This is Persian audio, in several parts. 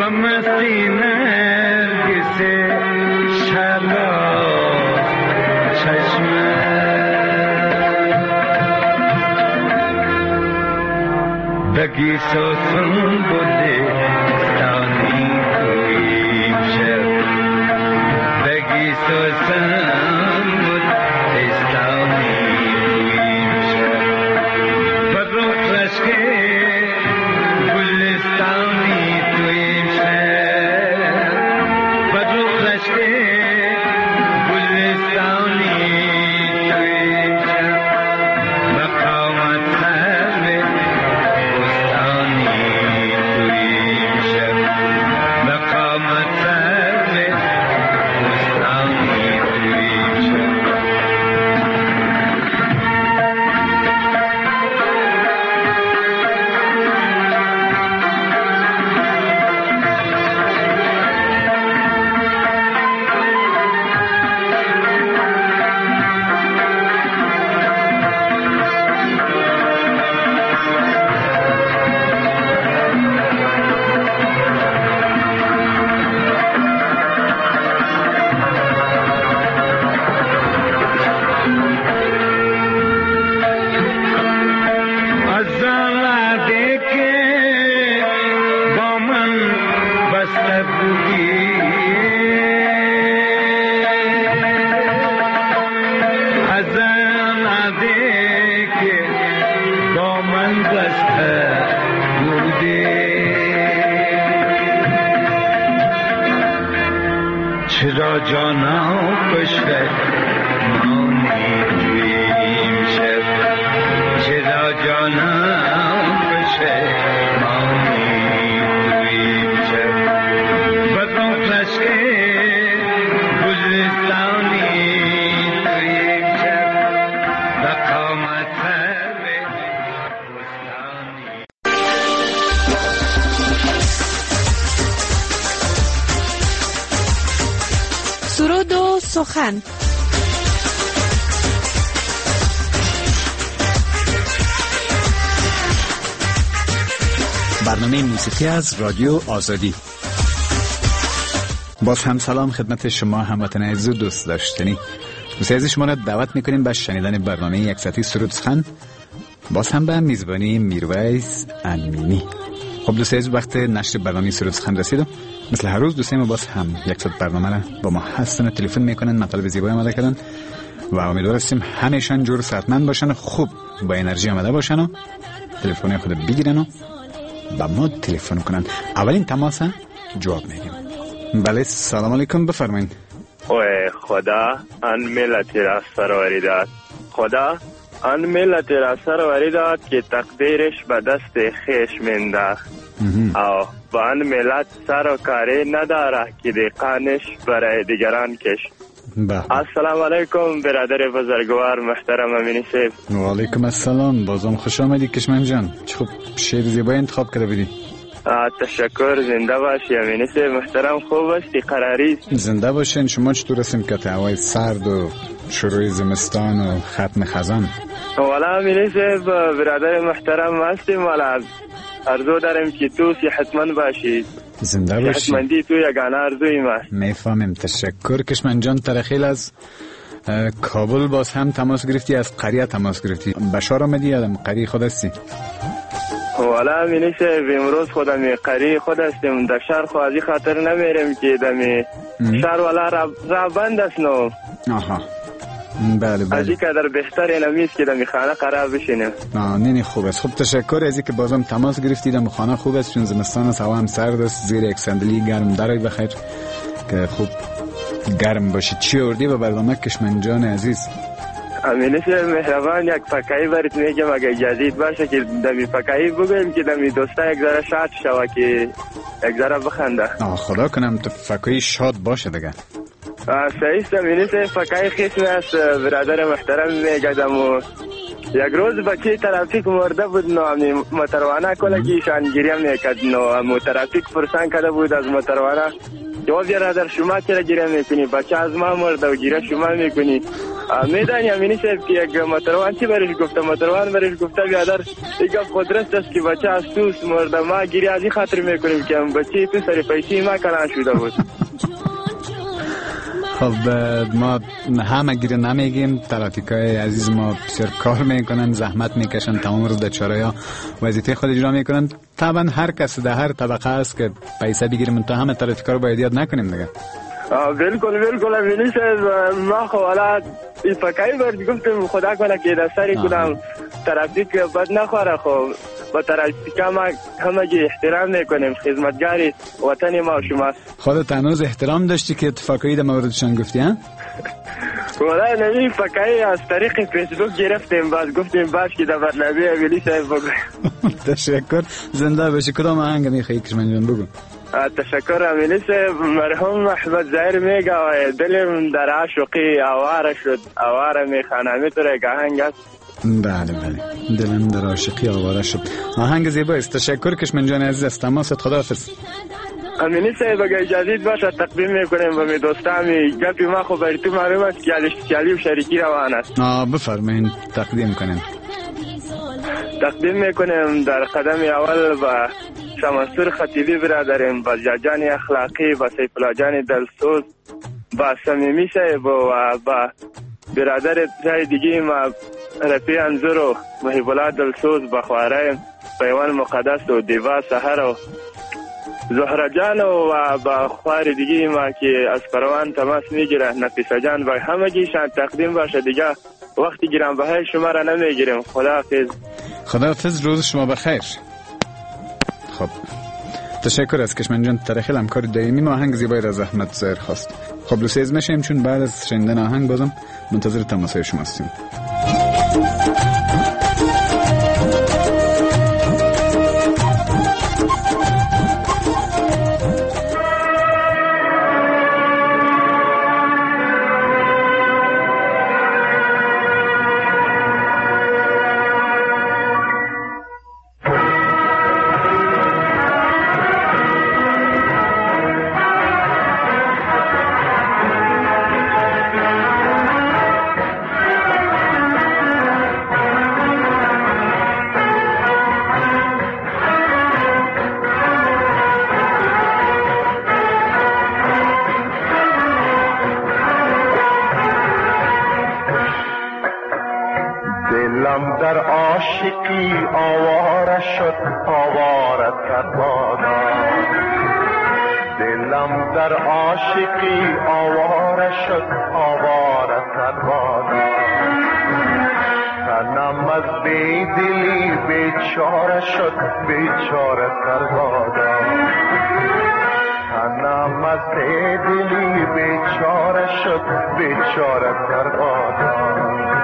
بگی سوسن بوده دانی توی شب بگی سوسن بوده دانی توی شب برو رشکه گلستانی توی شب برو رشکه گلستانی توی شب مقامت سر چرا جانا کشته مانی تویم شب چرا جانا کشته مانی تویم شب بدون رشکه گلستانی تویم شب بقامت سر بستانی. سرود و سخن. برنامه موسیقی از رادیو آزادی. باز هم سلام خدمت شما هموطنان عزیز و دوست داشتنی. دوست عزیز شما را دعوت میکنیم به شنیدن برنامه یک ساعتی سرود سخن، باز هم به میزبانی میرویس امینی. خب دوست عزیز وقت نشر برنامه سرود سخن رسید. مثل هر روز دوستان ما باز هم یک ساعت برنامه را با ما هستن و تلفن میکنن، مطالب زیبایی آماده کردن و امیدوار هستیم همه‌شان جور صحتمند باشن، خوب با انرژی آماده باشن و تلفن خود بگیرن و با ما تلفن کنن. اولین تماس جواب میدیم. بله سلام علیکم، بفرمایید. اوه خدا آن ملت را سرآوری داد، خدا آن ملت را سرآوری داد که تقدیرش به دست خویش مینداخت او با آن ملت سر و کاری نداره که دهقانش برای دیگران کش. السلام علیکم برادر بزرگوار محترم امینی صاحب. و علیکم السلام، بازم خوش آمدی کشمن جان. خب شعر زیبایی انتخاب کرده بودی. تشکر، زنده باشی امینی صاحب محترم. خوب هستی؟ قراری زنده باشین. شما چطور هستیم که هوای سرد و شروع زمستان و ختم خزان؟ والا امینی صاحب برادر محترم هستیم، والا ارزو دارم که تو صحتمند باشی. زنده باشی. صحتمندی تو یگانه ارزوی ما. میفهمم. تشکر کشمن جان. ترخیل از کابل باز هم تماس گرفتی، از قریه تماس گرفتی. بشار آمدی یا قریه خود هستی؟ والا امینی صاحب امروز خودم قریه خود هستیم. در شهر خوازی خاطر نمیرم که دمی شهر والا را بند است نو. آها بله بله. ازی که در بهتر نمیست که دمی خانه قرار بشینیم. نه خوب است. خب تشکر ازی که بازم تماس گرفتی. دم خانه خوب است چون زمستان است، هوا هم سرد است. زیر یک صندلی گرم درای بخیر که خوب گرم باشه. چی آوردی به برنامه کشمن جان عزیز؟ امینی صاحب مهربان یک فکایی برات میگم اگه اجازه باشه که دمی فکایی بگویم که دمی دوستا یک ذره شاد شوه که یک ذره بخنده. خدا کنم تو فکایی شاد باشه دیگه. صحیح است امینی صاحب. فکایی خیلی است برادر محترم میگدم و یک روز بچه ترافیک مرده بود نو امی موتروانه کلگی شانگیری میکرد نو مو ترافیک فرسان کرده بود از موتروانه جواب برادر شما چرا گیره میکنی؟ بچه از ما مرده و گیره شما میکنی. میدانی امینی صاحب که یک متروان چی برش گفته؟ متروان برش گفته برادر یک قدرت است که بچه از توس مرده، ما گیره از این خاطر میکنیم که بچه تو سر پیسی ما کلان شده بود. خب ما همه گیره نمیگیم، ترافیکای عزیز ما بسیار کار میکنن، زحمت میکشن، تمام روز در چرایا وظیفه خود اجرا میکنن. طبعا هر کس در هر طبقه است که پیسه بگیره، من تو همه ترافیکا رو باید یاد نکنیم دیگه. بالکل امینی صاحب، ما خب حالا این فکایی برد گفتم خدا کنه که در سری کدام ترافیک بد نخوره. خب با ترافیکا ما همگی احترام میکنیم، خدمتگاری وطن ما و شما. خودت هنوز احترام داشتی که اتفاقایی در موردشان گفتی ها؟ والله نمی فکایی از طریق فیسبوک گرفتیم، بعد گفتیم باش که در برنامه امینی صاحب بگو. تشکر، زنده باشی. کدام آهنگ میخوایی کشمن جان بگو؟ تشکر امینی صاحب. مرحوم احمد ظاهر میگه دلم در عاشقی آواره شد، آواره میخوانه، میتونه یک آهنگ است؟ بله دلم در عاشقی آواره شد. آهنگ زیبا است. تشکر کشمن جان عزیز از تماست. خداحافظ. امینی صاحب اگه اجازه باشه تقدیم میکنیم و می دوستامی گپی ما خب برای تو معلوم است که سیالی و شریکی روان است. بفرمایید تقدیم کنیم. تقدیم میکنیم در قدم اول با شمنصور خطیبی برادریم، با جاجان اخلاقی، با سیف الله جان دلسوز، با صمیمی صاحب و با برادر جای دیگه ما رفیع انظر و محب الله دلسوز، با خواره پیوان مقدس و دیوا سحر و زهره جان و با خوار دیگه ما که از پروان تماس میگیره، نفیسه جان، و همگیشان تقدیم باشه. دیگه وقتی گیرم بهای شما را نمیگیریم. خداحافظ، روز شما بخیر. خب تشکر از کشمن جان، تاریخ همکار دائمی. ما آهنگ زیبایی را از احمد ظاهر خواست. خب لوسیز میشیم چون بعد از شنیدن آهنگ بازم منتظر تماسهای شما هستیم. در عاشقی آواره شد، آواره کرد بادا. دلم در عاشقی آواره شد، آواره کرد بادا. تنم از بیدلی بیچاره شد، بیچاره کرد بادا. تنم از بیدلی بیچاره شد، بیچاره کرد بادا.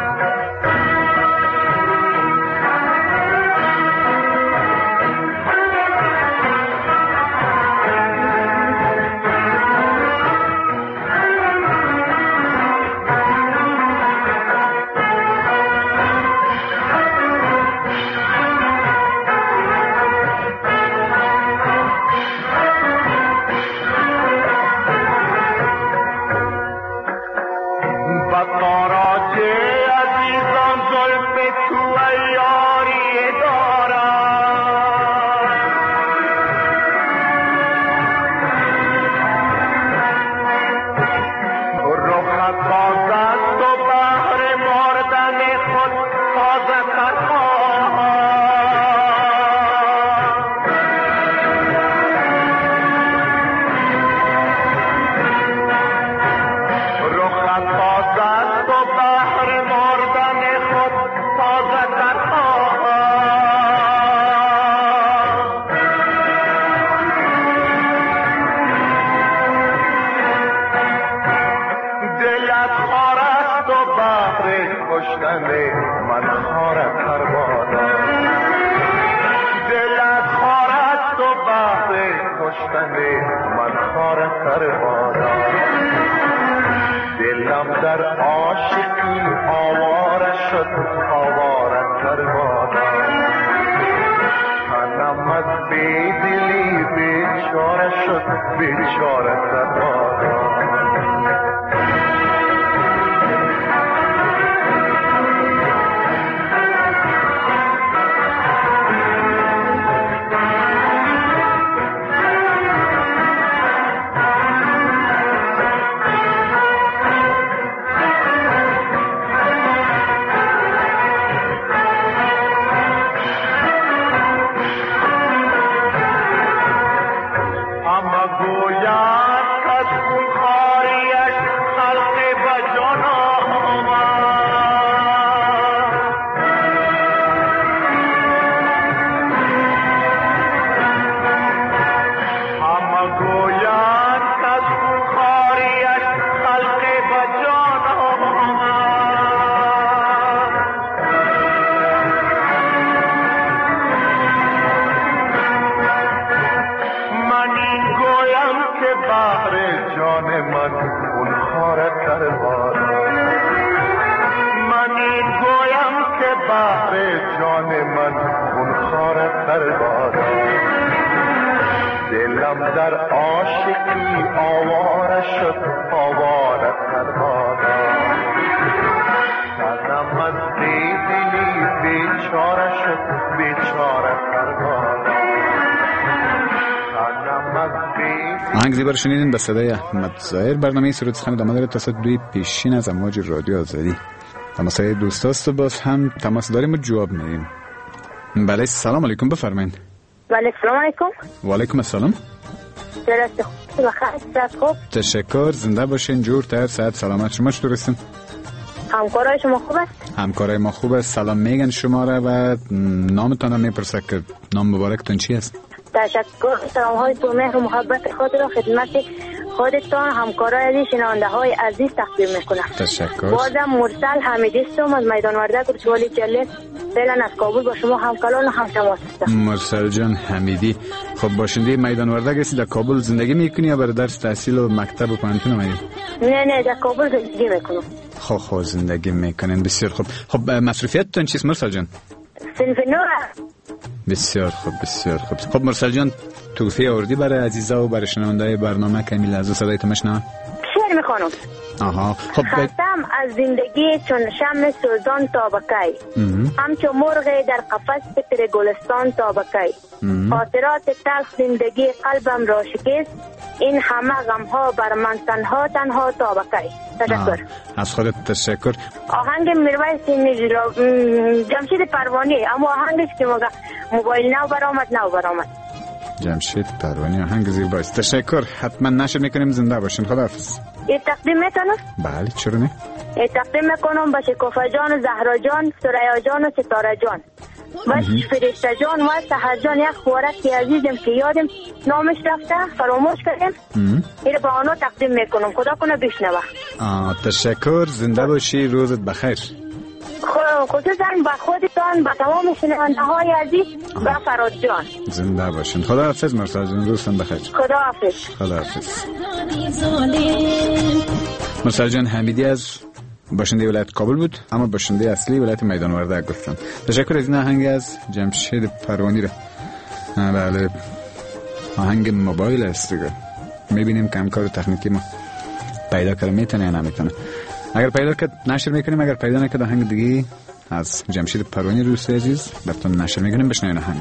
دلم در عاشقی آواره شد، آواره کرد. تنم از بیدلی بیچاره شد بیچاره سربازان. دلم در عاشقی آواره شد آواره سربازان. تنم از بیدلی بیچاره شد بیچاره سربازان. آهنگ زیبا رو شنیدین به صدای احمد ظاهر. برنامه سرود سخن ادامه داره تا ساعت 2 پیشین از امواج رادیو آزادی. تماسای دوستاست و باز هم تماس داریم و جواب میدیم. بله سلام علیکم بفرمایید. بله سلام علیکم. و علیکم السلام. درست خوب بخیر خوب. تشکر زنده باشین جور تر صحت سلامت. شما چطور هستین؟ همکارای شما خوب است؟ همکارای ما خوب است. سلام میگن شما را و نامتان هم میپرسه که نام مبارکتون چی است؟ تشکر. سلام های تو مهر و محبت خود را خدمت خودتان همکارای عزیز شنونده های عزیز تقدیم میکنم. تشکر. بازم مرسل حمیدی هستم از میدان وردک ولسوالی جله. فعلا از کابل با شما همکلان و همتماس هستم. مرسل جان حمیدی. خب باشنده میدان وردک هستی، در کابل زندگی میکنی یا برای درس تحصیل و مکتب و پانتون اومدی؟ نه در کابل زندگی میکنم. خب زندگی میکنین بسیار خوب. خب مصروفیتتون چیست مرسل جان؟ صنف نور. بسیار خوب بسیار خوب. خب مرسل جان توفیه آوردی برای عزیزا و برای شنونده‌های برنامه کمی لحظه صدای تو مشنوم؟ شعر میخوانم. آها خب خستم از زندگی چون شمع سوزان تا بکی، همچو مرغ در قفس فکر گلستان تا بکی. خاطرات تلخ زندگی قلبم را شکست، این همه غمها بر من تنها تا بکی. تشکر. از خودت تشکر. آهنگ میرویس جمشید پروانی، اما آهنگش که موبایل نو برآمد جمشید پروانی آهنگ زیباست. تشکر. حتما نشر میکنیم. زنده باشین. خداحافظ. یه تقدیم میکنم؟ بله چرا نه؟ یه تقدیم میکنم به شکوفه جان، زهرا جان، ثریا جان و ستاره جان و فرشته جان و سحر جان. یک خوارک عزیزم که یادم نامش رفته فراموش کردم، اینو به آنها تقدیم میکنم. خدا کنه بشنوه. تشکر. زنده باشی. روزت بخیر. خصوصا به خودتان، به تمام شنونده های عزیز و فراد جان زنده باشین. خداحافظ مرسل جان. روزتان بخیر. خداحافظ. مرسل جان حمیدی از باشنده ولایت کابل بود، اما باشنده اصلی ولایت میدان وردک گفتن. تشکر از این آهنگ از جمشید پروانی را. بله آهنگ موبایل است دیگه. میبینیم که همکار تکنیکی ما پیدا کنه میتونه یا نمیتونه. اگر پیدا کرد نشر میکنیم، اگر پیدا نکرد آهنگ دیگه از جمشید پروانی دوست عزیز براتون نشر میکنیم. بشنوین آهنگ.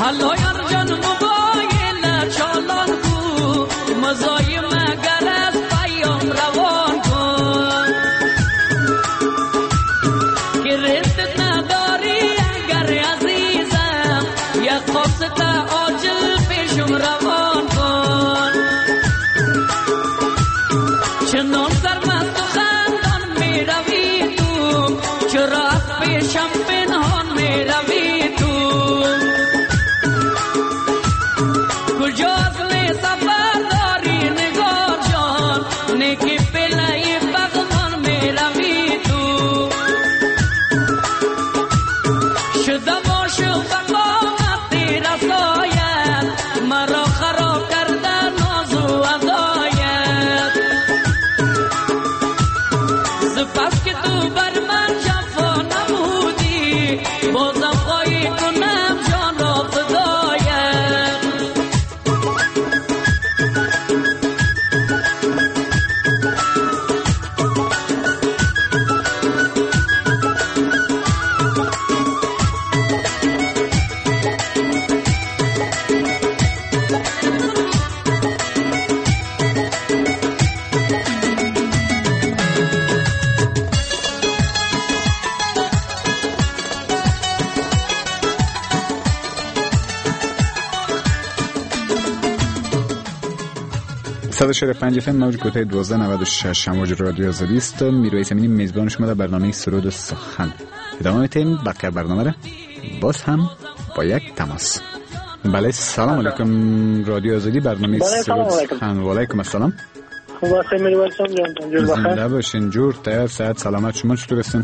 104.5 FM موج کوتاه 1296 امواج رادیو آزادی است. میرویس امینی میزبان شما در برنامه سرود سخن. ادامه میتیم بقیه برنامه را باز هم با یک تماس. بله سلام علیکم رادیو آزادی برنامه سرود سخن. و علیکم السلام. خوب هستین میرویس جان؟ جور بخیر. زنده باشین، جور تیار صحت سلامت. شما چطور هستین؟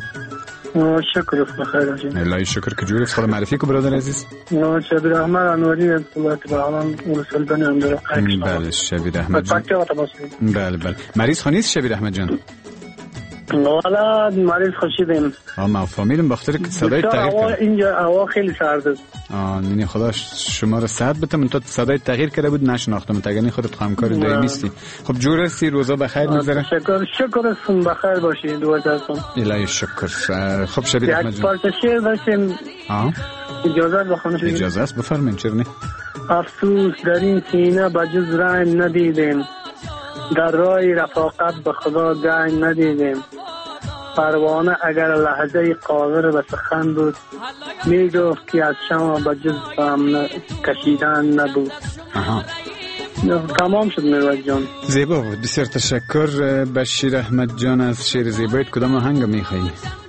شکر بخیر هستین. الهی شکر که جور است. خود معرفی کو برادر عزیز. شبیر احمد انوری از بهمان ولسلطانی اندر. بله شبیر احمد جان. بله مریض خانیست شبیر احمد جان؟ والا مریض خوشیدیم. ما فهمیدم بخاطر که صدای تغییر کرد. اینجا هوا خیلی سرد است. نه خدا شما را صحت بده. من تو صدای تغییر کرده بود نشناختم. تگنی خودت همکار دائمی هستی. خب جور هستی؟ روزا بخیر می‌گذره؟ شکر هستم بخیر باشید. دعا هستم. الهی شکر. خب شبیر احمد جان. یک پارچه شعر داشتیم. اجازه بخونم. اجازه است بفرمایید. چرا نه؟ افسوس در این سینه بجز رنج ندیدیم، در راه رفاقت به خدا گنج ندیدیم. پروانه اگر لحظه قادر به سخن بود، میگفت که از شما به جز فهم کشیدن نبود. تمام شد میرویس جان. زیبا بود. بسیار تشکر بشیر احمد جان از شعر زیبایت. کدام آهنگ میخوایی؟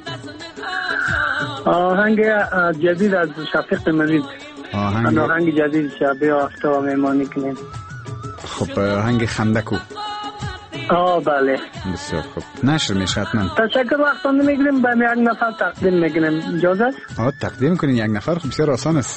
آهنگ جدید از شفیق مرید. آهنگ جدید شبیه آفتاب میمانی کنیم. خب آهنگ خندکو. بله بسیار خوب. نشر میشه حتما. تشکر. وقتا نمیگیریم به یک نفر تقدیم میکنیم. اجازه است؟ تقدیم کنین یک نفر. خب بسیار آسان است.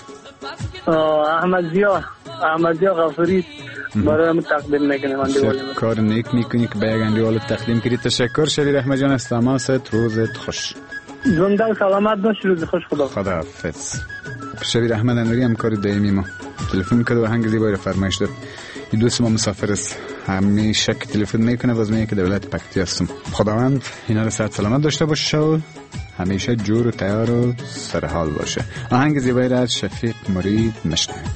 احمد زیا غفوری برای من تقدیم میکنیم. کار نیک میکنی که به یک اندیوال تقدیم کنی. تشکر شبیر احمد جان از تماست. روزت خوش. زنده سلامت باش. روز خوش. خدا حافظ. شبیر احمد انوری همکار دائمی ما تلفن کرد و آهنگ زیبایی رو فرمایش داد. این دوست ما مسافر است. همیشه که تلفن میکنه باز میگه که دولت پکتی هستم. خداوند اینا رو صحت سلامت داشته باشه و همیشه جور و تیار و سرحال باشه. آهنگ زیبایی را از شفیق مرید مشنویم.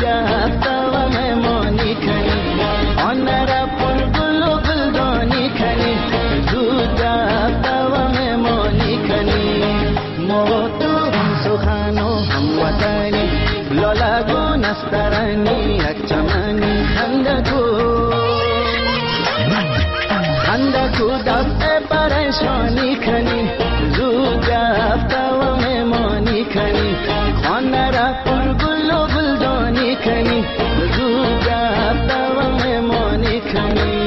Onara pul gulu guldoni هموطنی لاله نسترنی یک چمنی خنده کو دفع پریشانی کنی زود رفته و میمانی کنی خانه را پر گل و گلدانی کنی زود رفته و میمانی کنی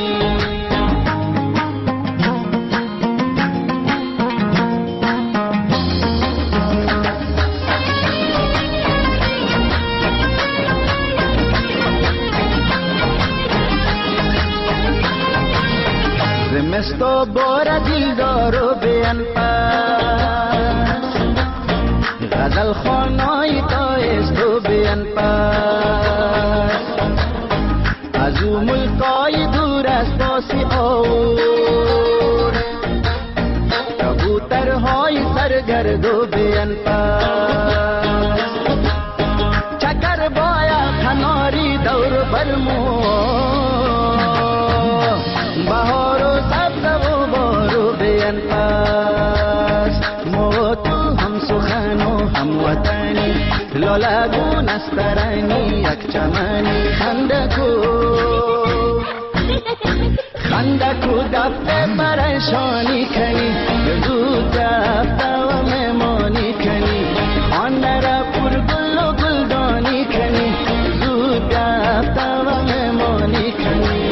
زمستو بار دیلدارو بیان پس غزل خانای تایستو بیان پس از او ملکای دور از باسی آور کبوترهای سرگردو بیان پس چکر بایا کناری دور برمو بهار و سبز و بارو بیان پس ما تو هم سخن و هم وطنی لاله گون استرنی یک چمنی خنده کو دفع پریشانی کنی زود رفته و میمانی کنی خانه را پر گل و گلدانی کنی زود رفته و میمانی کنی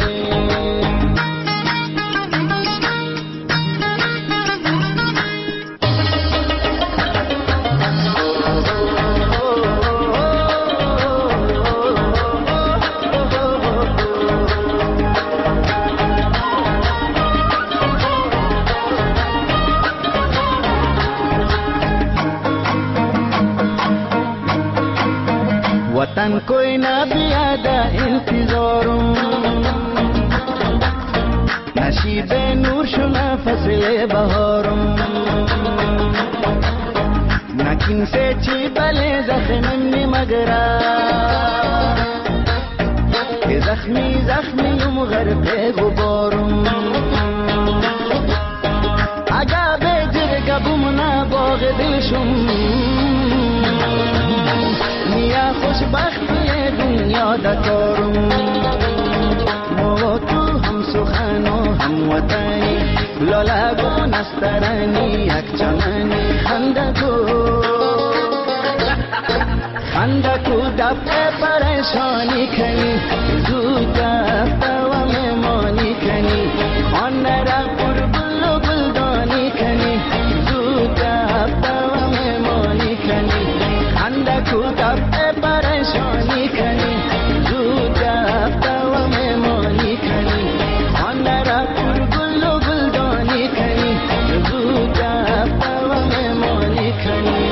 وطن کوئی نہ بیادہ انتظارم نشیب نور شما فصل بهارم نکین سے چی بلے زخمی مگرا کہ زخمیم غرب غبارم اگا به جرگبم نباغ دلشم نیا خوشبختی دنیا دکارم ما تو هم سخن و هم وطنی لاله گون استرنی یک چمنی خنده کو دفع پریشانی کنی زود رفته و میمانی کنی خانه را پر گل و گلدانی کنی زود رفته و میمانی کنی خنده کو دفع پریشانی کنی زود رفته و میمانی کنی خانه را پر گل و گلدانی کنی زود رفته و میمانی کنی.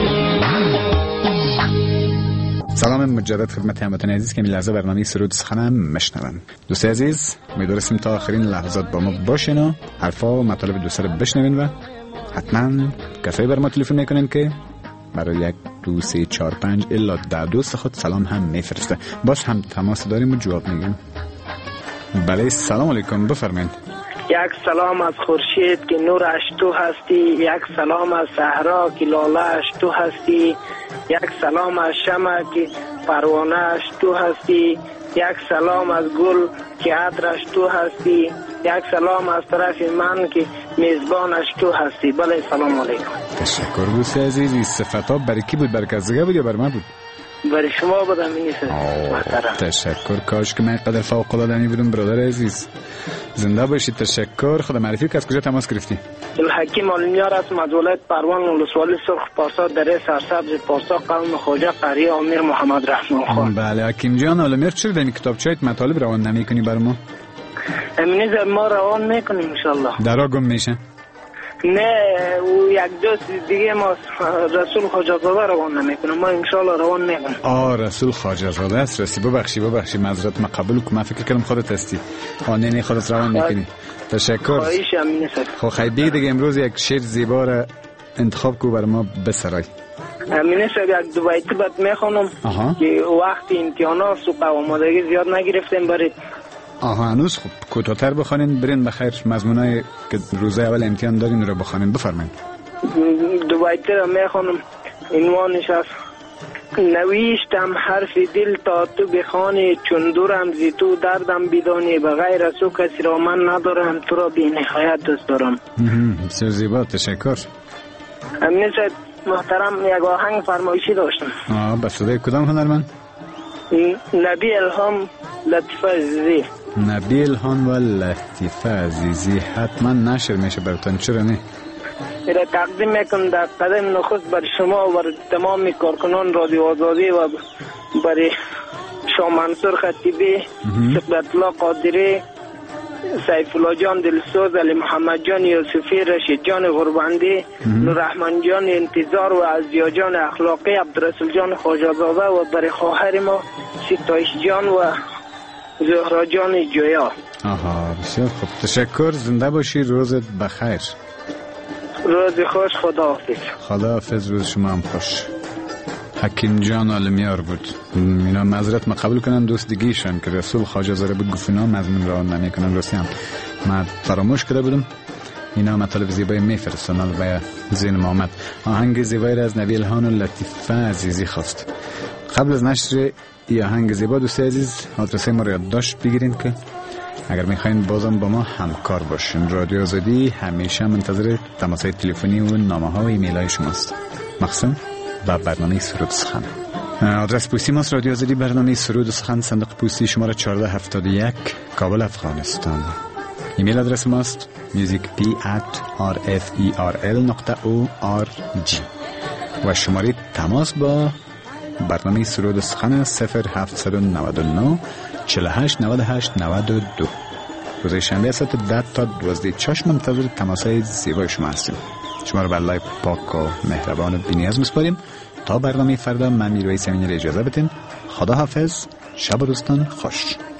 سلام مجدد خدمت هموطن عزیز که این لحظه برنامه سرود سخنم مشنون. دوست عزیز امیدوارم تا آخرین لحظات با ما باشین و حرفا و مطالب دوست رو بشنوین و حتما کسایی بر ما تلفن میکنین که برای 1 2 3 4 5 الا 10 دوست خود سلام هم میفرسته. باز هم تماس داریم و جواب میگیم. بله سلام علیکم بفرمایید. یک سلام از خورشید که نورش تو هستی، یک سلام از صحرا که لاله‌اش تو هستی، یک سلام از شمع که پروانه‌اش تو هستی، یک سلام از گل که عطرش تو هستی، یک سلام از طرف من که میزبانش تو هستی. بله سلام علیکم. تشکر دوست عزیزی. صفتا برای کی بود؟ برای کسی بود یا برای من بود؟ برای شما بودم محترم. تشکر. کاش که من قدر فوق العاده بودم برادر عزیز. زنده باشید. تشکر. خدا معرفی که از کجا تماس گرفتی؟ الحکیم علمیار است، از ولایت پروان ولسوالی سرخ پارسا دره سرسبز پارسا قوم خواجه قری امیر محمد رحمان خان. بله حکیم جان علمیار چرا دنی کتابچه‌ات مطالب روان نمی‌کنی برای ما؟ امینیز ما روان میکنیم ان شاء الله. درا گم میشه؟ نه او یک دوست دیگه ما رسول خواجه زاده روان نمیکنه، ما ان شاء الله روان میکنیم. رسول خواجه زاده است. راستی ببخشی معذرت من قبول کنم، فکر کردم خودت هستی. نه خودت روان میکنی. تشکر. خواهش امین خب خیلی دیگه امروز یک شعر زیبا را انتخاب کو برای ما بسرای. امین صاحب یک دو بیت بعد میخونم که وقتی امتحانات سوق آمادگی زیاد نگرفتیم برید. هنوز خب کوتاه‌تر بخونین برین بخیر. مضمونای که روزه اول امتحان دارین رو بخونین. بفرمایید. دو بیت را میخونم. عنوانش است نویشتم حرف دل تا تو بخوانی، چون دورم زی تو دردم بدانی، بغیر از تو کسی را من ندارم، تو را بی نهایت دوست دارم. بسیار زیبا، تشکر. امین صاحب محترم یک آهنگ فرمایشی داشتم. به صدای کدام هنرمند؟ نبی الهام لطیفه عزیزی. نبی الهام و لطیفه عزیزی حتما نشر میشه براتون، چرا نه؟ را تقدیم میکنم در قدم نخست بر شما و بر تمام کارکنان رادیو آزادی و برای شاه منصور خطیبی، شکلت الله قادری، سیف الله جان دلسوز، علی محمد جان یوسفی، رشید جان غربندی، نوررحمن جان انتظار و عزیزیا جان اخلاقی، عبدالرسول جان خواجه‌زاده و برای خواهر ما ستایش جان و زهرا جان جویا. بسیار خوب، تشکر. زنده باشی، روزت بخیر. روز خوش، خداحافظ. خداحافظ، روز شما هم خوش. حکیم جان عالمیار بود. اینا معذرت ما قبول کنن دوستگیشان که رسول خواجه زاده بود، گفت اینا مضمون را نمیکنن. راستی هم من فراموش کرده بودم. اینا مطالب زیبایی میفرستن و ذهن ما آمد. آهنگ زیبایی را از نبی الهام و لطیفه عزیزی خواست. قبل از نشر این آهنگ زیبا دوست عزیز آدرس ما را یادداشت بگیرین که اگر میخواین بازم با ما همکار باشین. رادیو آزادی همیشه منتظر تماس‌های تلفنی و نامه‌ها و ایمیل‌های شماست، مخصوصاً با برنامه سرود سخن. آدرس پستی ماست رادیو آزادی، برنامه سرود سخن، صندوق پستی شماره 1471 کابل افغانستان. ایمیل آدرس ماست musicp@rferl.org و شماره تماس با برنامه سرود سخن 0799 48 98 92. روز شنبه ساعت 10 تا 12 چشم منتظر تماس‌های زیبای شما هستیم. شما رو به الله پاک و مهربان و بی‌نیاز می‌سپاریم. تا برنامه فردا من میرویس امینی اجازه بدین. خدا حافظ. شب و روزتان خوش.